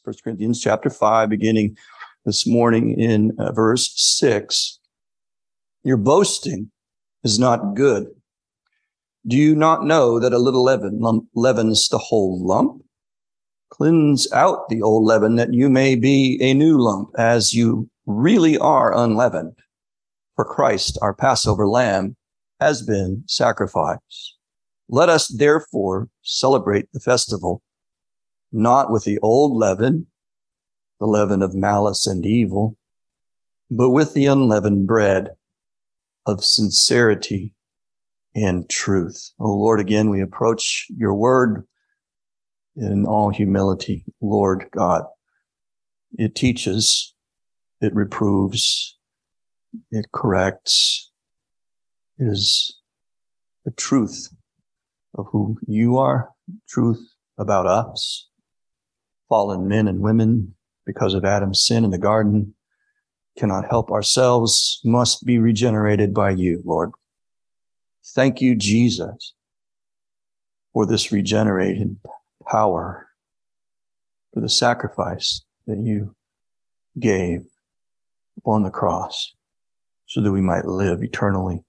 1 Corinthians chapter 5, beginning this morning in verse 6. Your boasting is not good. Do you not know that a little leaven leavens the whole lump? Cleanse out the old leaven, that you may be a new lump, as you really are unleavened. For Christ, our Passover lamb, has been sacrificed. Let us therefore celebrate the festival, not with the old leaven, the leaven of malice and evil, but with the unleavened bread of sincerity and truth. O Lord, again, we approach your word in all humility. Lord God, it teaches, it reproves, it corrects. It is the truth of who you are, truth about us, fallen men and women because of Adam's sin in the garden, cannot help ourselves, must be regenerated by you, Lord. Thank you, Jesus, for this regenerated power, for the sacrifice that you gave upon the cross so that we might live eternally,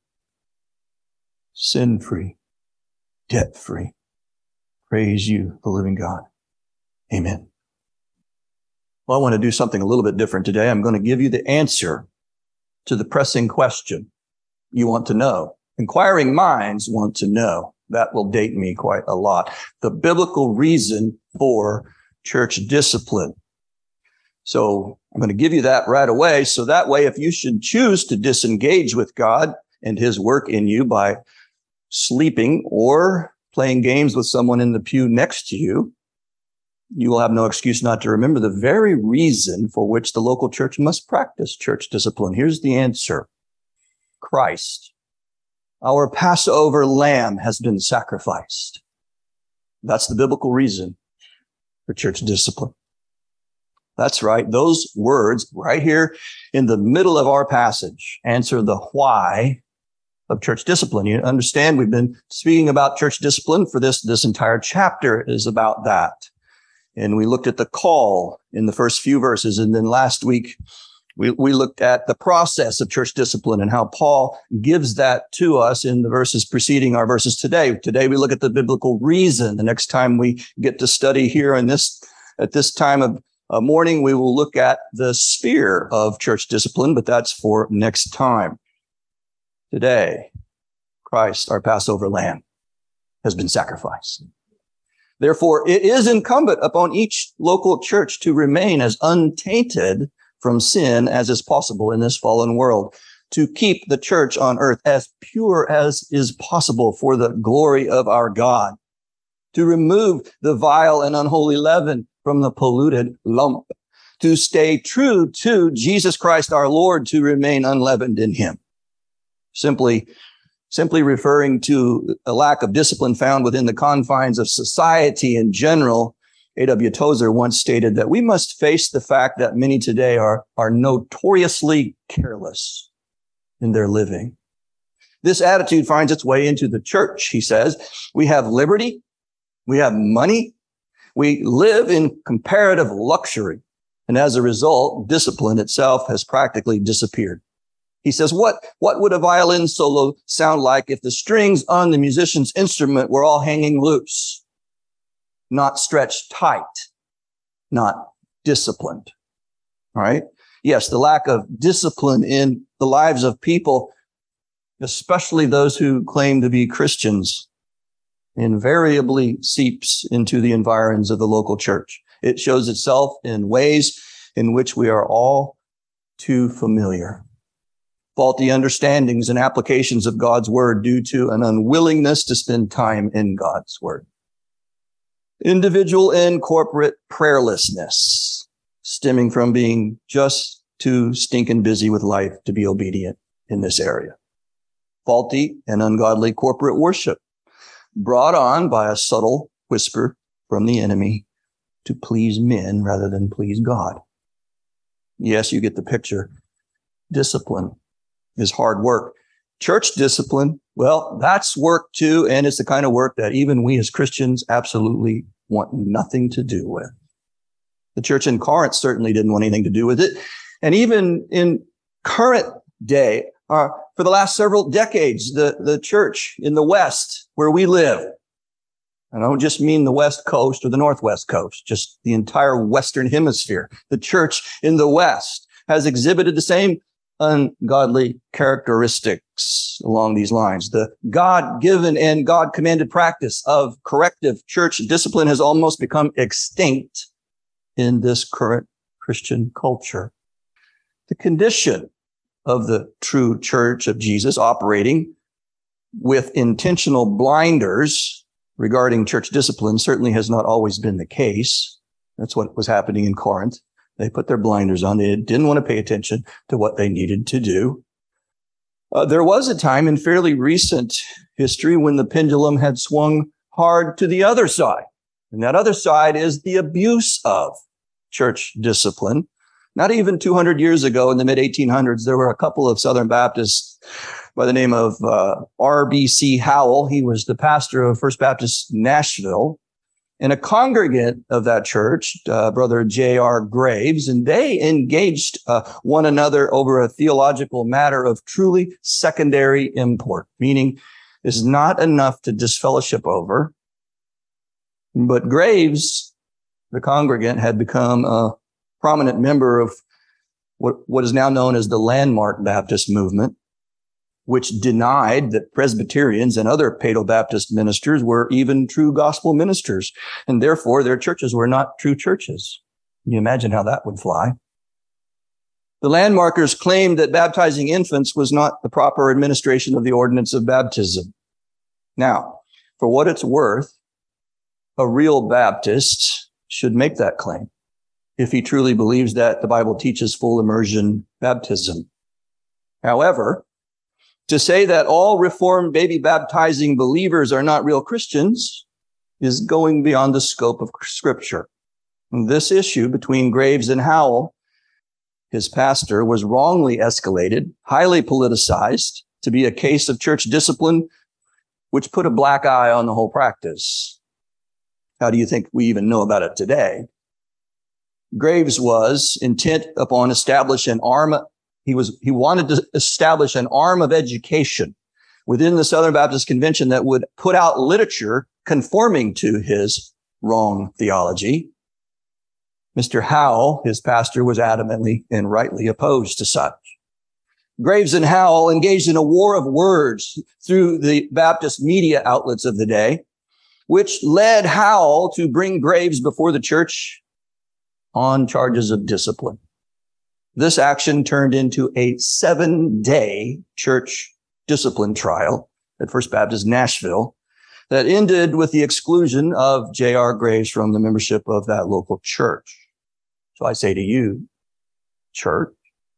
sin-free, debt-free. Praise you, the living God. Amen. Well, I want to do something a little bit different today. I'm going to give you the answer to the pressing question you want to know. Inquiring minds want to know. That will date me quite a lot. The biblical reason for church discipline. So I'm going to give you that right away. So that way, if you should choose to disengage with God and his work in you by sleeping or playing games with someone in the pew next to you, you will have no excuse not to remember the very reason for which the local church must practice church discipline. Here's the answer. Christ, our Passover lamb, has been sacrificed. That's the biblical reason for church discipline. That's right. Those words right here in the middle of our passage answer the why of church discipline. You understand, we've been speaking about church discipline for this entire chapter is about that. And we looked at the call in the first few verses. And then last week, we looked at the process of church discipline and how Paul gives that to us in the verses preceding our verses today. Today, we look at the biblical reason. The next time we get to study here at this time of morning, we will look at the sphere of church discipline, but that's for next time. Today, Christ, our Passover lamb, has been sacrificed. Therefore, it is incumbent upon each local church to remain as untainted from sin as is possible in this fallen world, to keep the church on earth as pure as is possible for the glory of our God, to remove the vile and unholy leaven from the polluted lump, to stay true to Jesus Christ our Lord, to remain unleavened in him. Simply referring to a lack of discipline found within the confines of society in general, A.W. Tozer once stated that we must face the fact that many today are notoriously careless in their living. This attitude finds its way into the church, he says. We have liberty. We have money. We live in comparative luxury. And as a result, discipline itself has practically disappeared. He says, what would a violin solo sound like if the strings on the musician's instrument were all hanging loose, not stretched tight, not disciplined? All right. Yes, the lack of discipline in the lives of people, especially those who claim to be Christians, invariably seeps into the environs of the local church. It shows itself in ways in which we are all too familiar. Faulty understandings and applications of God's word due to an unwillingness to spend time in God's word. Individual and corporate prayerlessness, stemming from being just too stinking busy with life to be obedient in this area. Faulty and ungodly corporate worship, brought on by a subtle whisper from the enemy to please men rather than please God. Yes, you get the picture. Discipline is hard work. Church discipline, well, that's work too, and it's the kind of work that even we as Christians absolutely want nothing to do with. The church in Corinth certainly didn't want anything to do with it. And even in current day, for the last several decades, the church in the West where we live, and I don't just mean the West Coast or the Northwest Coast, just the entire Western Hemisphere. The church in the West has exhibited the same ungodly characteristics along these lines. The God-given and God-commanded practice of corrective church discipline has almost become extinct in this current Christian culture. The condition of the true church of Jesus operating with intentional blinders regarding church discipline certainly has not always been the case. That's what was happening in Corinth. They put their blinders on. They didn't want to pay attention to what they needed to do. There was a time in fairly recent history when the pendulum had swung hard to the other side. And that other side is the abuse of church discipline. Not even 200 years ago, in the mid-1800s, there were a couple of Southern Baptists by the name of R.B.C. Howell. He was the pastor of First Baptist Nashville, and a congregant of that church, Brother J.R. Graves, and they engaged one another over a theological matter of truly secondary import, meaning it's not enough to disfellowship over. But Graves, the congregant, had become a prominent member of what is now known as the Landmark Baptist movement, which denied that Presbyterians and other Paedo-Baptist ministers were even true gospel ministers, and therefore their churches were not true churches. Can you imagine how that would fly? The Landmarkers claimed that baptizing infants was not the proper administration of the ordinance of baptism. Now, for what it's worth, a real Baptist should make that claim if he truly believes that the Bible teaches full immersion baptism. However, to say that all Reformed baby baptizing believers are not real Christians is going beyond the scope of Scripture. And this issue between Graves and Howell, his pastor, was wrongly escalated, highly politicized, to be a case of church discipline, which put a black eye on the whole practice. How do you think we even know about it today? Graves was intent upon establishing an arm. He wanted to establish an arm of education within the Southern Baptist Convention that would put out literature conforming to his wrong theology. Mr. Howell, his pastor, was adamantly and rightly opposed to such. Graves and Howell engaged in a war of words through the Baptist media outlets of the day, which led Howell to bring Graves before the church on charges of discipline. This action turned into a 7-day church discipline trial at First Baptist Nashville that ended with the exclusion of J.R. Graves from the membership of that local church. So I say to you, church,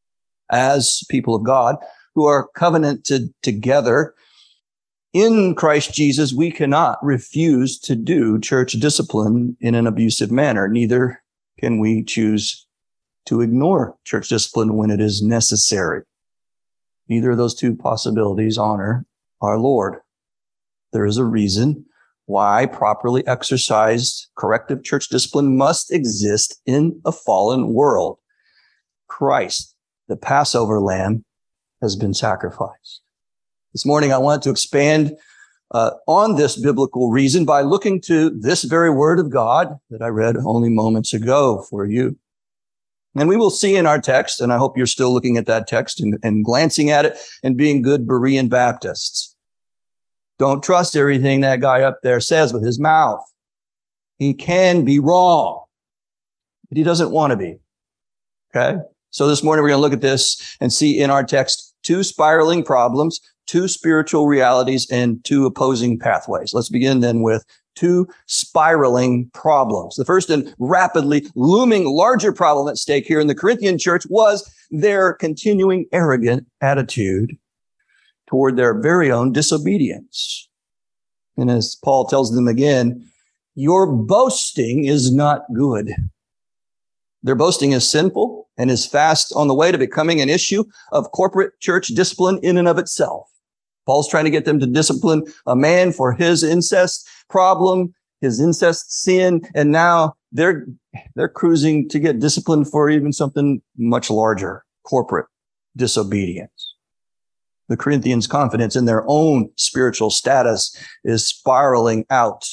as people of God who are covenanted together in Christ Jesus, we cannot refuse to do church discipline in an abusive manner. Neither can we choose to ignore church discipline when it is necessary. Neither of those two possibilities honor our Lord. There is a reason why properly exercised corrective church discipline must exist in a fallen world. Christ, the Passover lamb, has been sacrificed. This morning, I want to expand on this biblical reason by looking to this very word of God that I read only moments ago for you. And we will see in our text, and I hope you're still looking at that text and glancing at it and being good Berean Baptists. Don't trust everything that guy up there says with his mouth. He can be wrong, but he doesn't want to be. Okay? So this morning we're going to look at this and see in our text two spiraling problems, two spiritual realities, and two opposing pathways. Let's begin then with two spiraling problems. The first and rapidly looming larger problem at stake here in the Corinthian church was their continuing arrogant attitude toward their very own disobedience. And as Paul tells them again, your boasting is not good. Their boasting is sinful and is fast on the way to becoming an issue of corporate church discipline in and of itself. Paul's trying to get them to discipline a man for his incest problem, his incest sin, and now they're they're cruising to get disciplined for even something much larger, corporate disobedience. The Corinthians' confidence in their own spiritual status is spiraling out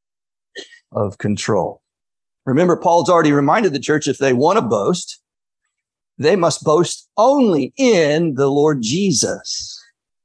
of control. Remember, Paul's already reminded the church if they want to boast, they must boast only in the Lord Jesus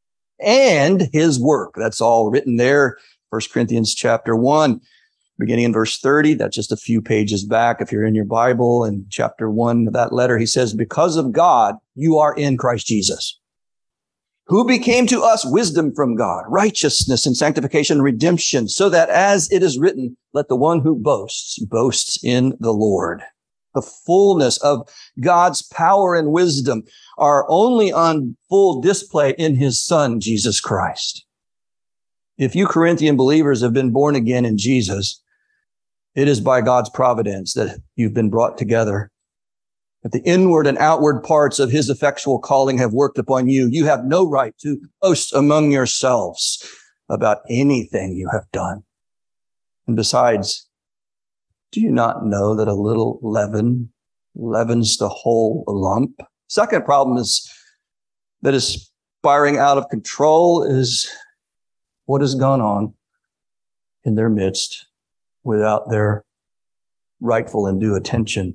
and his work. That's all written there. 1 Corinthians chapter 1, beginning in verse 30. That's just a few pages back. If you're in your Bible, in chapter 1 of that letter, he says, because of God, you are in Christ Jesus, who became to us wisdom from God, righteousness and sanctification and redemption, so that as it is written, let the one who boasts in the Lord. The fullness of God's power and wisdom are only on full display in his Son, Jesus Christ. If you Corinthian believers have been born again in Jesus, it is by God's providence that you've been brought together. That the inward and outward parts of his effectual calling have worked upon you. You have no right to boast among yourselves about anything you have done. And besides, do you not know that a little leaven leavens the whole lump? Second problem that is spiraling out of control is what has gone on in their midst without their rightful and due attention.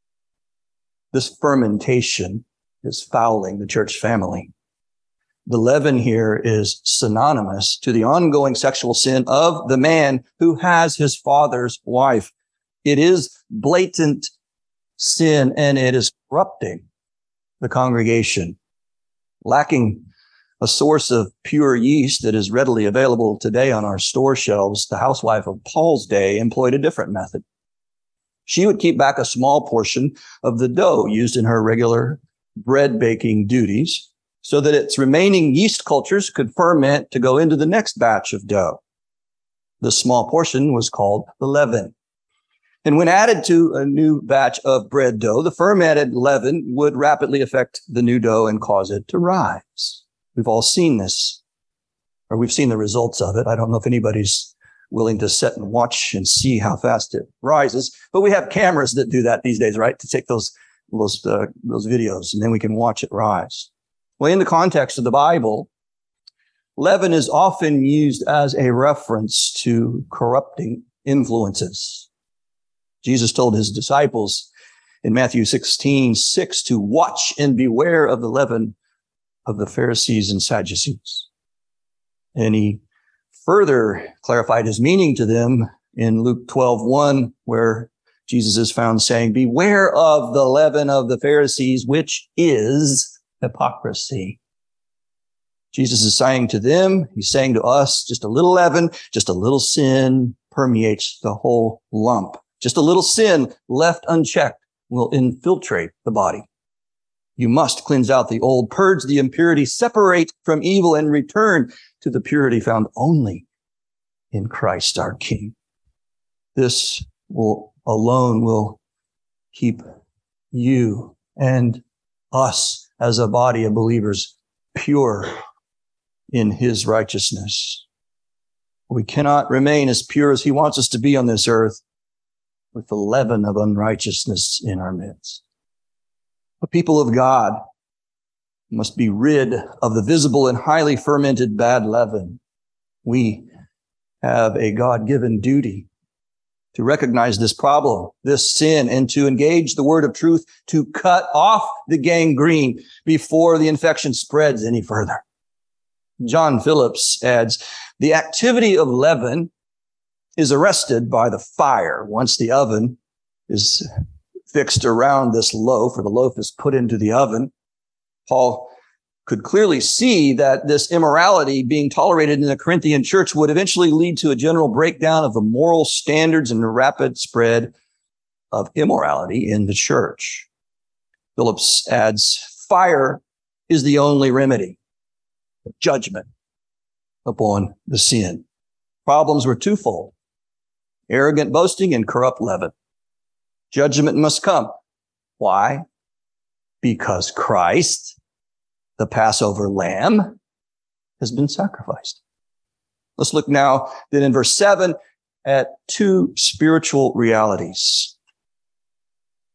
This fermentation is fouling the church family. The leaven here is synonymous to the ongoing sexual sin of the man who has his father's wife. It is blatant sin, and it is corrupting the congregation. Lacking a source of pure yeast that is readily available today on our store shelves, the housewife of Paul's day employed a different method. She would keep back a small portion of the dough used in her regular bread baking duties so that its remaining yeast cultures could ferment to go into the next batch of dough. The small portion was called the leaven. And when added to a new batch of bread dough, the fermented leaven would rapidly affect the new dough and cause it to rise. We've all seen this, or we've seen the results of it. I don't know if anybody's willing to sit and watch and see how fast it rises, but we have cameras that do that these days, right? To take those videos, and then we can watch it rise. Well, in the context of the Bible, leaven is often used as a reference to corrupting influences. Jesus told his disciples in Matthew 16:6 to watch and beware of the leaven of the Pharisees and Sadducees. And he further clarified his meaning to them in Luke 12:1, where Jesus is found saying, beware of the leaven of the Pharisees, which is hypocrisy. Jesus is saying to them, he's saying to us, just a little leaven, just a little sin permeates the whole lump. Just a little sin left unchecked will infiltrate the body. You must cleanse out the old, purge the impurity, separate from evil, and return to the purity found only in Christ our King. This alone will keep you and us as a body of believers pure in his righteousness. We cannot remain as pure as he wants us to be on this earth with the leaven of unrighteousness in our midst. The people of God must be rid of the visible and highly fermented bad leaven. We have a God-given duty to recognize this problem, this sin, and to engage the word of truth to cut off the gangrene before the infection spreads any further. John Phillips adds, the activity of leaven is arrested by the fire. Once the oven is fixed around this loaf, or the loaf is put into the oven, Paul could clearly see that this immorality being tolerated in the Corinthian church would eventually lead to a general breakdown of the moral standards and a rapid spread of immorality in the church. Phillips adds, fire is the only remedy, judgment upon the sin. Problems were twofold: arrogant boasting and corrupt leaven. Judgment must come. Why? Because Christ, the Passover lamb, has been sacrificed. Let's look now then in verse 7 at two spiritual realities.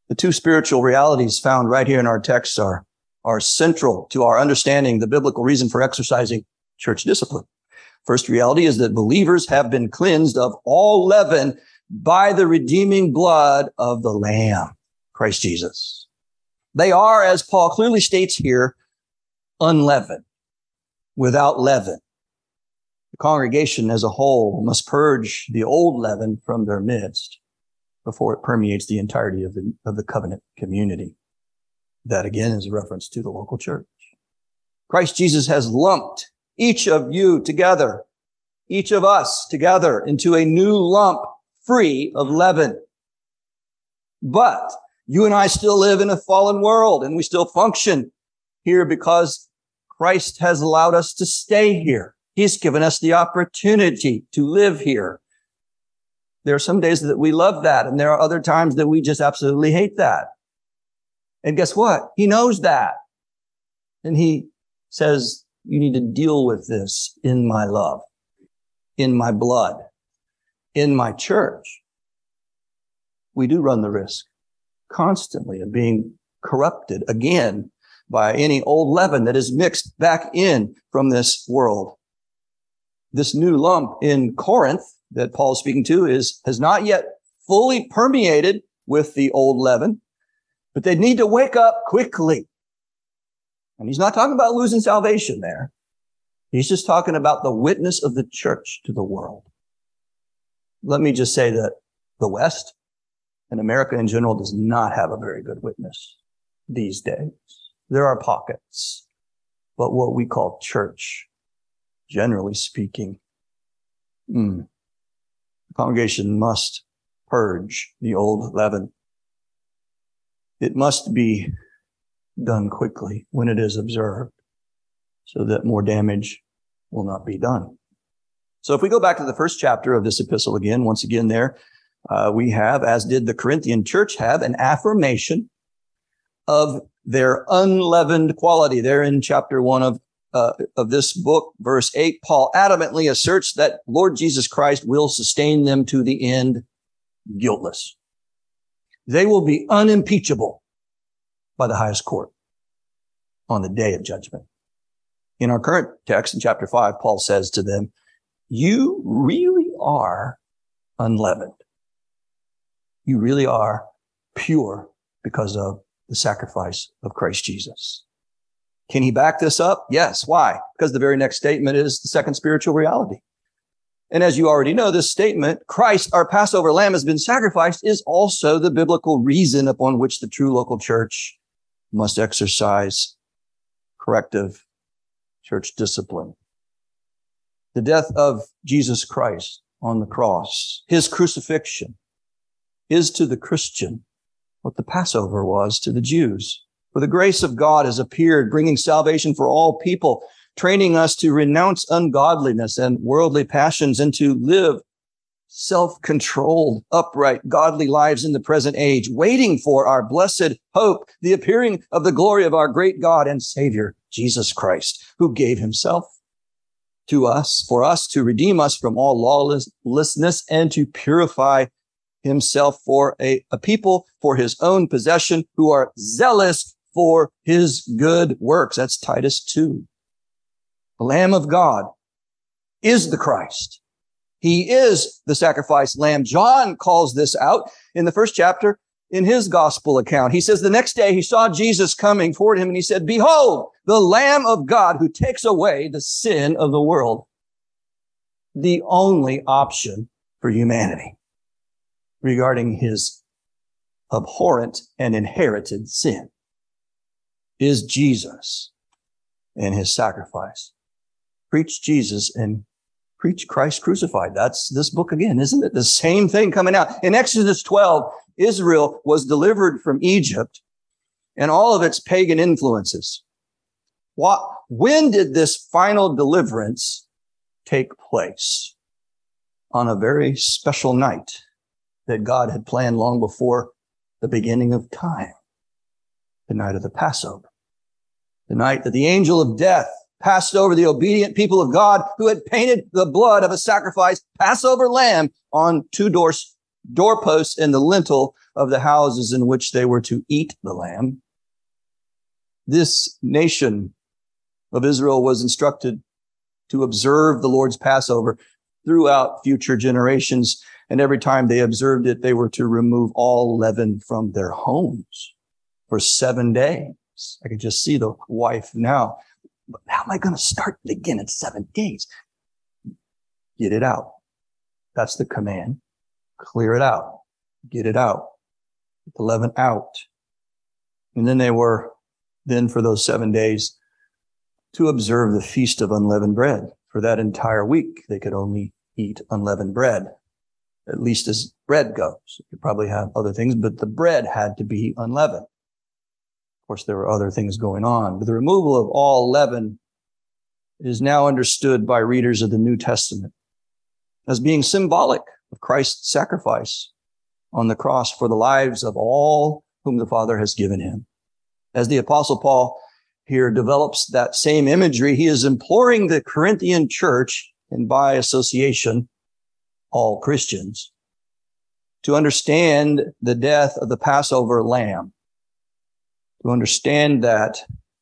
The two spiritual realities found right here in our text are central to our understanding the biblical reason for exercising church discipline. First reality is that believers have been cleansed of all leaven by the redeeming blood of the Lamb, Christ Jesus. They are, as Paul clearly states here, unleavened, without leaven. The congregation as a whole must purge the old leaven from their midst before it permeates the entirety of the covenant community. That again is a reference to the local church. Christ Jesus has lumped each of you together, each of us together into a new lump free of leaven. But you and I still live in a fallen world, and we still function here because Christ has allowed us to stay here. He's given us the opportunity to live here. There are some days that we love that, and there are other times that we just absolutely hate that. And guess what? He knows that. And he says, you need to deal with this in my love, in my blood, in my church. We do run the risk constantly of being corrupted again by any old leaven that is mixed back in from this world. This new lump in Corinth that Paul's speaking to has not yet fully permeated with the old leaven, but they need to wake up quickly. And he's not talking about losing salvation there. He's just talking about the witness of the church to the world. Let me just say that the West and America in general does not have a very good witness these days. There are pockets, but what we call church, generally speaking, the congregation must purge the old leaven. It must be done quickly when it is observed so that more damage will not be done. So if we go back to the first chapter of this epistle again, once again there, we have, as did the Corinthian church have, an affirmation of their unleavened quality. There in chapter 1 of this book, verse 8, Paul adamantly asserts that Lord Jesus Christ will sustain them to the end guiltless. They will be unimpeachable by the highest court on the day of judgment. In our current text in chapter 5, Paul says to them, you really are unleavened. You really are pure because of the sacrifice of Christ Jesus. Can he back this up? Yes. Why? Because the very next statement is the second spiritual reality. And as you already know, this statement, Christ, our Passover lamb, has been sacrificed, is also the biblical reason upon which the true local church must exercise corrective church discipline. The death of Jesus Christ on the cross, his crucifixion, is to the Christian what the Passover was to the Jews. For the grace of God has appeared, bringing salvation for all people, training us to renounce ungodliness and worldly passions and to live self-controlled, upright, godly lives in the present age, waiting for our blessed hope, the appearing of the glory of our great God and Savior, Jesus Christ, who gave himself to us, for us to redeem us from all lawlessness and to purify himself for a people for his own possession who are zealous for his good works. That's Titus 2. The Lamb of God is the Christ. He is the sacrificed lamb. John calls this out in the first chapter in his gospel account. He says the next day he saw Jesus coming toward him and he said, behold, the Lamb of God who takes away the sin of the world. The only option for humanity regarding his abhorrent and inherited sin is Jesus and his sacrifice. Preach Jesus and preach Christ crucified. That's this book again, isn't it? The same thing coming out. In Exodus 12, Israel was delivered from Egypt and all of its pagan influences. When did this final deliverance take place? On a very special night that God had planned long before the beginning of time. The night of the Passover. The night that the angel of death passed over the obedient people of God who had painted the blood of a sacrificed Passover lamb on two doorposts and the lintel of the houses in which they were to eat the lamb. This nation of Israel was instructed to observe the Lord's Passover throughout future generations. And every time they observed it, they were to remove all leaven from their homes for 7 days. I could just see the wife now. But how am I going to start it again in 7 days? Get it out. That's the command. Clear it out. Get it out. Get the leaven out. And then they were then for those 7 days to observe the Feast of Unleavened Bread. For that entire week, they could only eat unleavened bread, at least as bread goes. You could probably have other things, but the bread had to be unleavened. Of course, there were other things going on, but the removal of all leaven is now understood by readers of the New Testament as being symbolic of Christ's sacrifice on the cross for the lives of all whom the Father has given him. As the Apostle Paul here develops that same imagery, he is imploring the Corinthian church, and by association, all Christians, to understand the death of the Passover lamb, to understand that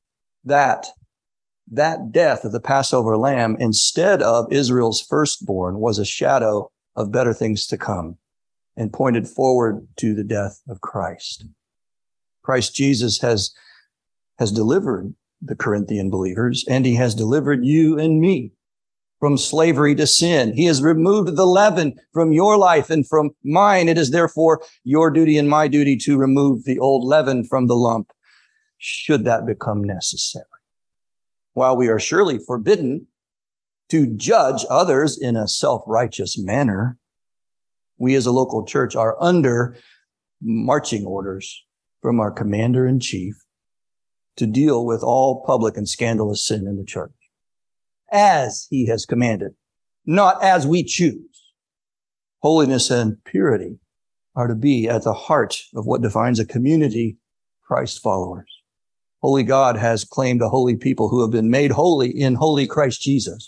death of the Passover lamb instead of Israel's firstborn was a shadow of better things to come and pointed forward to the death of Christ. Christ Jesus has delivered the Corinthian believers, and he has delivered you and me from slavery to sin. He has removed the leaven from your life and from mine. It is therefore your duty and my duty to remove the old leaven from the lump, should that become necessary. While we are surely forbidden to judge others in a self-righteous manner, we as a local church are under marching orders from our commander-in-chief to deal with all public and scandalous sin in the church, as he has commanded, not as we choose. Holiness and purity are to be at the heart of what defines a community of Christ followers. Holy God has claimed a holy people who have been made holy in holy Christ Jesus.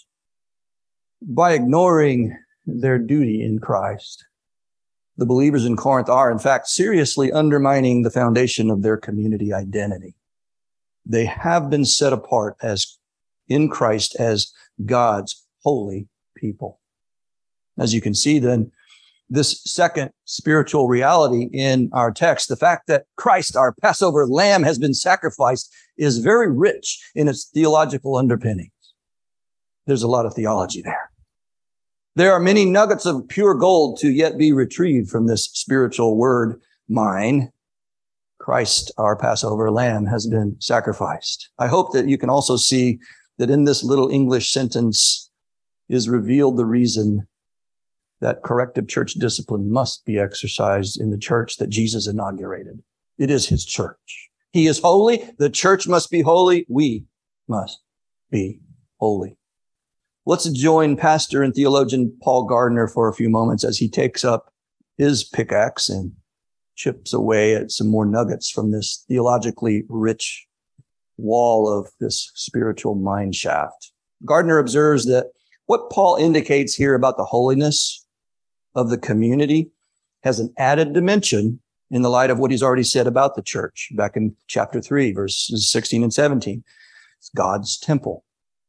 By ignoring their duty in Christ, the believers in Corinth are, in fact, seriously undermining the foundation of their community identity. They have been set apart as in Christ as God's holy people. As you can see, then, this second spiritual reality in our text, the fact that Christ, our Passover lamb, has been sacrificed, is very rich in its theological underpinnings. There's a lot of theology there. There are many nuggets of pure gold to yet be retrieved from this spiritual word, mine. Christ, our Passover lamb, has been sacrificed. I hope that you can also see that in this little English sentence is revealed the reason that corrective church discipline must be exercised in the church that Jesus inaugurated. It is his church. He is holy. The church must be holy. We must be holy. Let's join pastor and theologian Paul Gardner for a few moments as he takes up his pickaxe and chips away at some more nuggets from this theologically rich wall of this spiritual mine shaft. Gardner observes that what Paul indicates here about the holiness of the community has an added dimension in the light of what he's already said about the church back in chapter 3, verses 16 and 17. It's God's temple.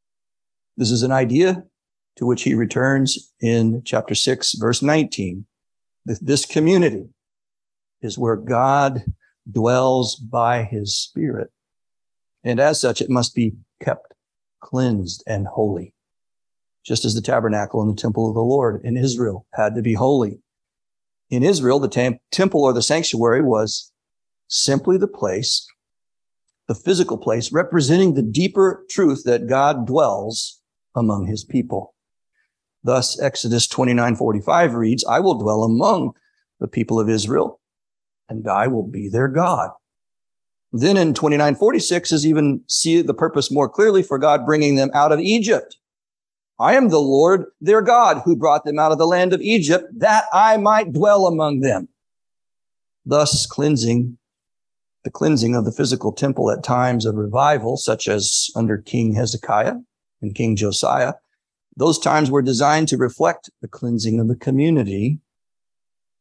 This is an idea to which he returns in chapter 6, verse 19. This community is where God dwells by his Spirit. And as such, it must be kept cleansed and holy, just as the tabernacle and the temple of the Lord in Israel had to be holy. In Israel, the temple or the sanctuary was simply the place, the physical place, representing the deeper truth that God dwells among his people. Thus, Exodus 29:45 reads, I will dwell among the people of Israel, and I will be their God. Then in 29:46 is even see the purpose more clearly for God bringing them out of Egypt. I am the Lord, their God, who brought them out of the land of Egypt, that I might dwell among them. Thus, the cleansing of the physical temple at times of revival, such as under King Hezekiah and King Josiah, those times were designed to reflect the cleansing of the community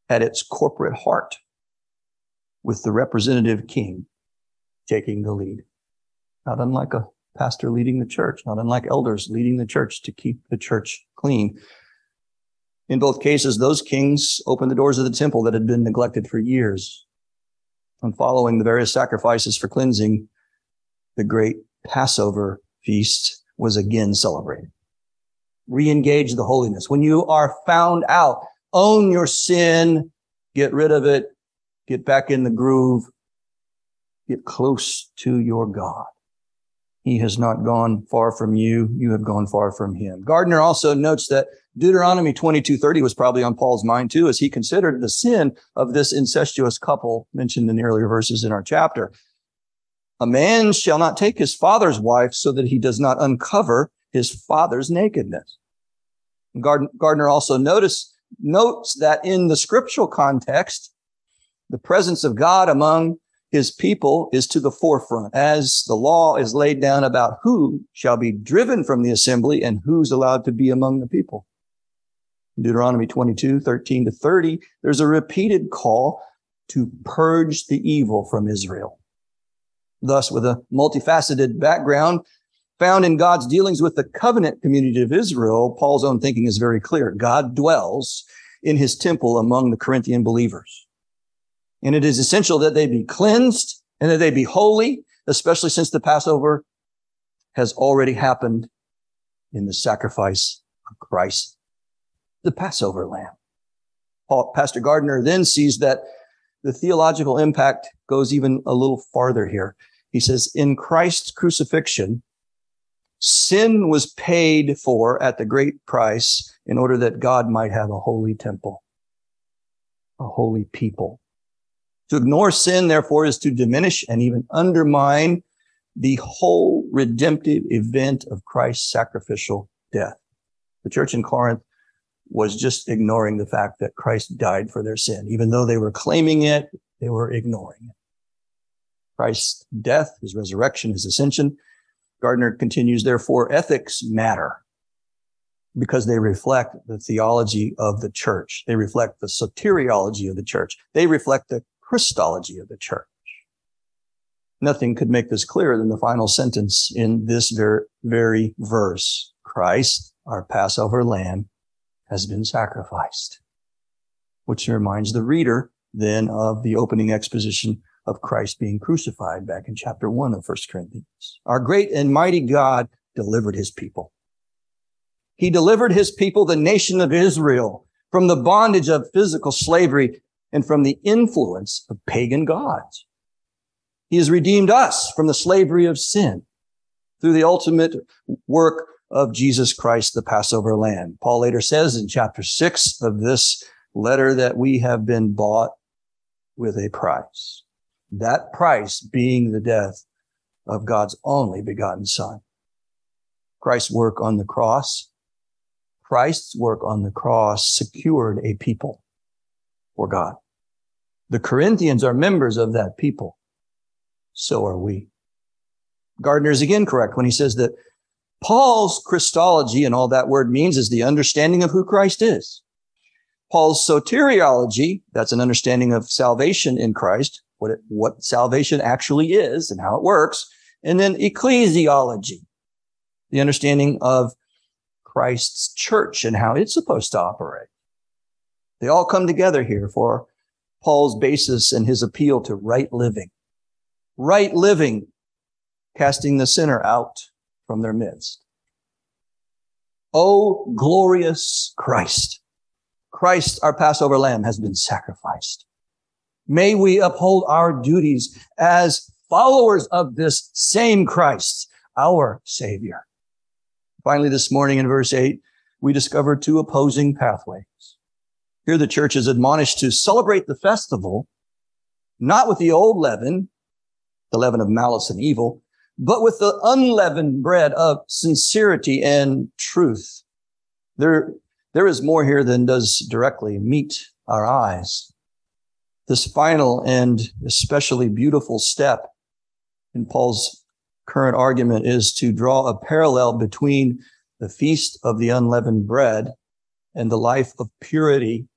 at its corporate heart, with the representative king taking the lead. Not unlike a pastor leading the church, not unlike elders leading the church to keep the church clean. In both cases, those kings opened the doors of the temple that had been neglected for years. And following the various sacrifices for cleansing, the great Passover feast was again celebrated. Re-engage the holiness. When you are found out, own your sin, get rid of it, get back in the groove, get close to your God. He has not gone far from you. You have gone far from him. Gardner also notes that Deuteronomy 22:30 was probably on Paul's mind too, as he considered the sin of this incestuous couple mentioned in the earlier verses in our chapter. A man shall not take his father's wife so that he does not uncover his father's nakedness. Gardner also notes that in the scriptural context, the presence of God among his people is to the forefront, as the law is laid down about who shall be driven from the assembly and who's allowed to be among the people. In Deuteronomy 22:13-30, there's a repeated call to purge the evil from Israel. Thus, with a multifaceted background found in God's dealings with the covenant community of Israel, Paul's own thinking is very clear. God dwells in his temple among the Corinthian believers. And it is essential that they be cleansed and that they be holy, especially since the Passover has already happened in the sacrifice of Christ, the Passover lamb. Pastor Gardner then sees that the theological impact goes even a little farther here. He says, in Christ's crucifixion, sin was paid for at the great price in order that God might have a holy temple, a holy people. To ignore sin, therefore, is to diminish and even undermine the whole redemptive event of Christ's sacrificial death. The church in Corinth was just ignoring the fact that Christ died for their sin. Even though they were claiming it, they were ignoring it. Christ's death, his resurrection, his ascension. Gardner continues, therefore, ethics matter because they reflect the theology of the church. They reflect the soteriology of the church. They reflect the Christology of the church. Nothing could make this clearer than the final sentence in this very verse. Christ, our Passover lamb, has been sacrificed, which reminds the reader then of the opening exposition of Christ being crucified back in chapter 1 of 1 Corinthians. Our great and mighty God delivered his people. He delivered his people, the nation of Israel, from the bondage of physical slavery and from the influence of pagan gods. He has redeemed us from the slavery of sin through the ultimate work of Jesus Christ, the Passover lamb. Paul later says in chapter 6 of this letter that we have been bought with a price. That price being the death of God's only begotten Son. Christ's work on the cross secured a people for God. The Corinthians are members of that people. So are we. Gardner is again correct when he says that Paul's Christology, and all that word means, is the understanding of who Christ is. Paul's soteriology, that's an understanding of salvation in Christ, what salvation actually is and how it works. And then ecclesiology, the understanding of Christ's church and how it's supposed to operate. They all come together here for Paul's basis and his appeal to right living. Right living, casting the sinner out from their midst. Oh, glorious Christ. Christ, our Passover lamb, has been sacrificed. May we uphold our duties as followers of this same Christ, our Savior. Finally, this morning in verse 8, we discover two opposing pathways. Here the church is admonished to celebrate the festival, not with the old leaven, the leaven of malice and evil, but with the unleavened bread of sincerity and truth. There is more here than does directly meet our eyes. This final and especially beautiful step in Paul's current argument is to draw a parallel between the feast of the unleavened bread and the life of purity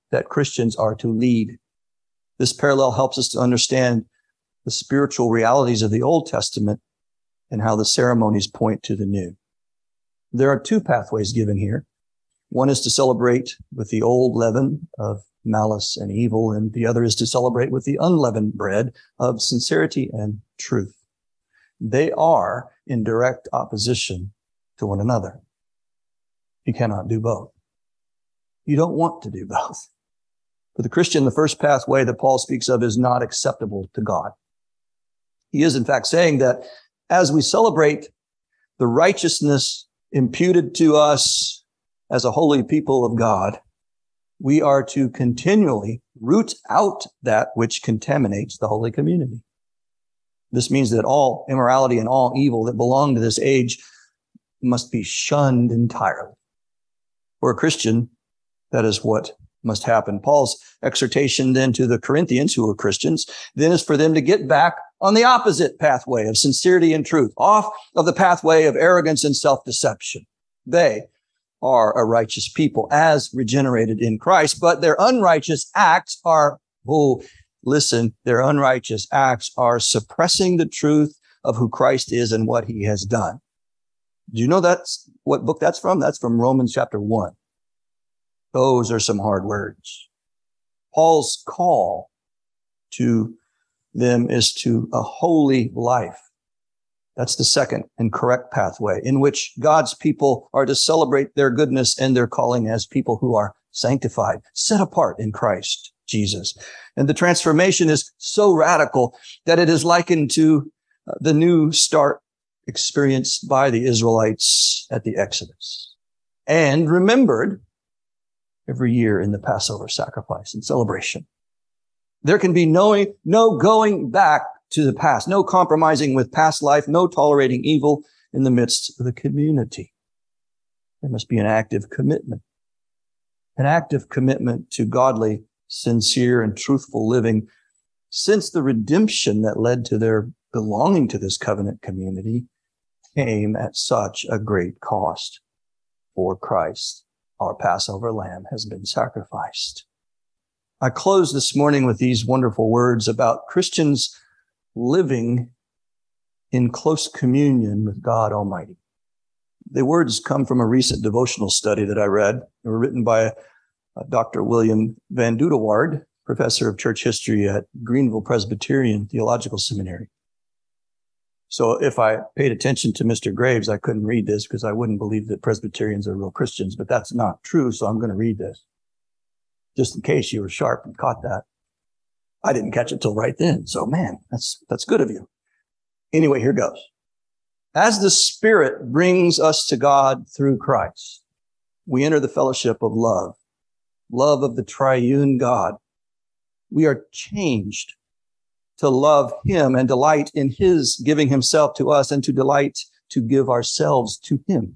that Christians are to lead. This parallel helps us to understand the spiritual realities of the Old Testament and how the ceremonies point to the New. There are two pathways given here. One is to celebrate with the old leaven of malice and evil, and the other is to celebrate with the unleavened bread of sincerity and truth. They are in direct opposition to one another. You cannot do both. You don't want to do both. For the Christian, the first pathway that Paul speaks of is not acceptable to God. He is, in fact, saying that as we celebrate the righteousness imputed to us as a holy people of God, we are to continually root out that which contaminates the holy community. This means that all immorality and all evil that belong to this age must be shunned entirely. For a Christian, that is what must happen. Paul's exhortation then to the Corinthians, who are Christians, then is for them to get back on the opposite pathway of sincerity and truth, off of the pathway of arrogance and self-deception. They are a righteous people as regenerated in Christ, but their unrighteous acts are, their unrighteous acts are suppressing the truth of who Christ is and what he has done. Do you know that's what book that's from? That's from Romans chapter 1. Those are some hard words. Paul's call to them is to a holy life. That's the second and correct pathway in which God's people are to celebrate their goodness and their calling as people who are sanctified, set apart in Christ Jesus. And the transformation is so radical that it is likened to the new start experienced by the Israelites at the Exodus and remembered every year in the Passover sacrifice and celebration. There can be no going back to the past, no compromising with past life, no tolerating evil in the midst of the community. There must be an active commitment to godly, sincere, and truthful living. Since the redemption that led to their belonging to this covenant community came at such a great cost. For Christ, our Passover lamb, has been sacrificed. I close this morning with these wonderful words about Christians living in close communion with God Almighty. The words come from a recent devotional study that I read. They were written by Dr. William Van Dudewaard, professor of church history at Greenville Presbyterian Theological Seminary. So if I paid attention to Mr. Graves, I couldn't read this because I wouldn't believe that Presbyterians are real Christians, but that's not true. So I'm going to read this just in case you were sharp and caught that. I didn't catch it till right then. So man, that's good of you. Anyway, here goes. As the Spirit brings us to God through Christ, we enter the fellowship of love of the triune God. We are changed to love him and delight in his giving himself to us and to delight to give ourselves to him.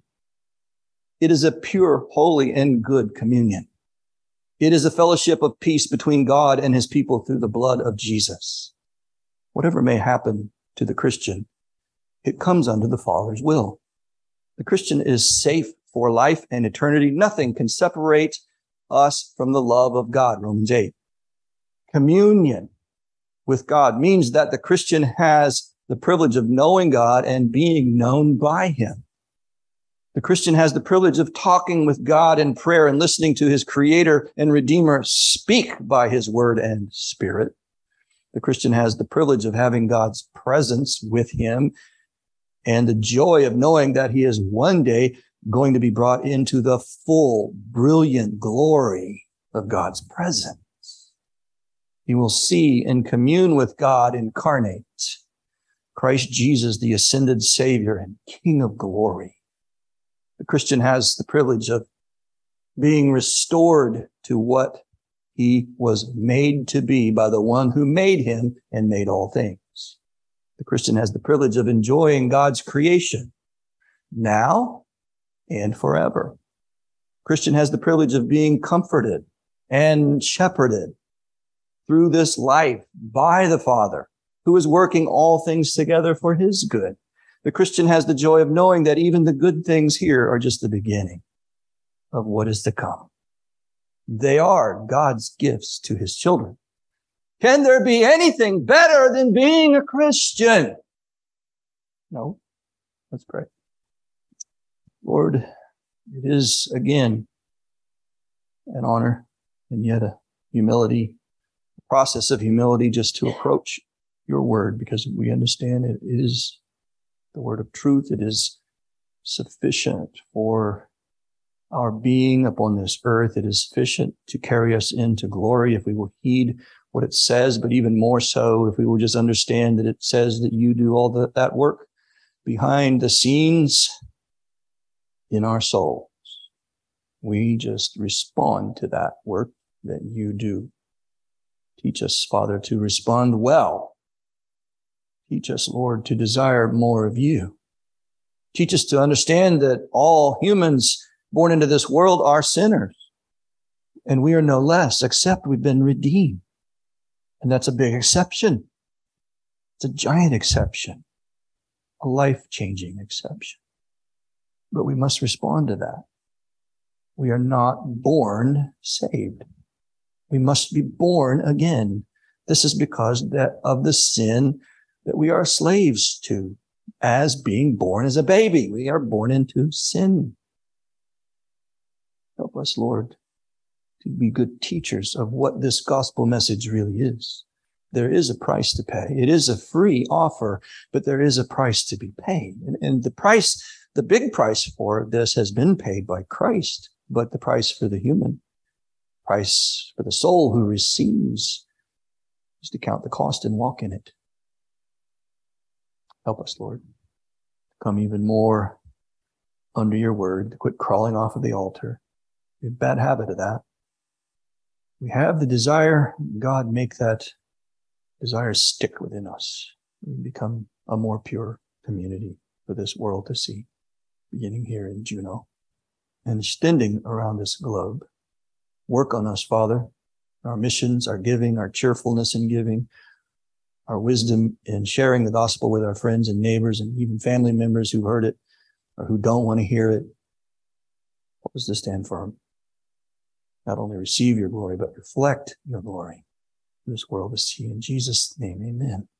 It is a pure, holy, and good communion. It is a fellowship of peace between God and his people through the blood of Jesus. Whatever may happen to the Christian, it comes under the Father's will. The Christian is safe for life and eternity. Nothing can separate us from the love of God, Romans 8. Communion with God means that the Christian has the privilege of knowing God and being known by him. The Christian has the privilege of talking with God in prayer and listening to his Creator and Redeemer speak by his word and Spirit. The Christian has the privilege of having God's presence with him and the joy of knowing that he is one day going to be brought into the full, brilliant glory of God's presence. He will see and commune with God incarnate, Christ Jesus, the ascended Savior and King of glory. The Christian has the privilege of being restored to what he was made to be by the one who made him and made all things. The Christian has the privilege of enjoying God's creation now and forever. The Christian has the privilege of being comforted and shepherded through this life by the Father, who is working all things together for his good. The Christian has the joy of knowing that even the good things here are just the beginning of what is to come. They are God's gifts to his children. Can there be anything better than being a Christian? No. Let's pray. Lord, it is again an honor and yet a humility, a process of humility just to approach your word, because we understand it is the word of truth. It is sufficient for our being upon this earth. It is sufficient to carry us into glory if we will heed what it says, but even more so if we will just understand that it says that you do all that work behind the scenes in our souls. We just respond to that work that you do. Teach us, Father, to respond well. Teach us, Lord, to desire more of you. Teach us to understand that all humans born into this world are sinners, and we are no less, except we've been redeemed. And that's a big exception. It's a giant exception, a life-changing exception. But we must respond to that. We are not born saved. We must be born again. This is because of the sin that we are slaves to, as being born as a baby. We are born into sin. Help us, Lord, to be good teachers of what this gospel message really is. There is a price to pay. It is a free offer, but there is a price to be paid. And the price, the big price for this has been paid by Christ, but the price for the human, price for the soul who receives, is to count the cost and walk in it. Help us, Lord, to come even more under your word, to quit crawling off of the altar. We have a bad habit of that. We have the desire. God, make that desire stick within us. We become a more pure community for this world to see, beginning here in Juneau and extending around this globe. Work on us, Father, our missions, our giving, our cheerfulness in giving, our wisdom in sharing the gospel with our friends and neighbors and even family members who heard it or who don't want to hear it. Help us to stand firm. Not only receive your glory, but reflect your glory in this world to see. In Jesus' name, amen.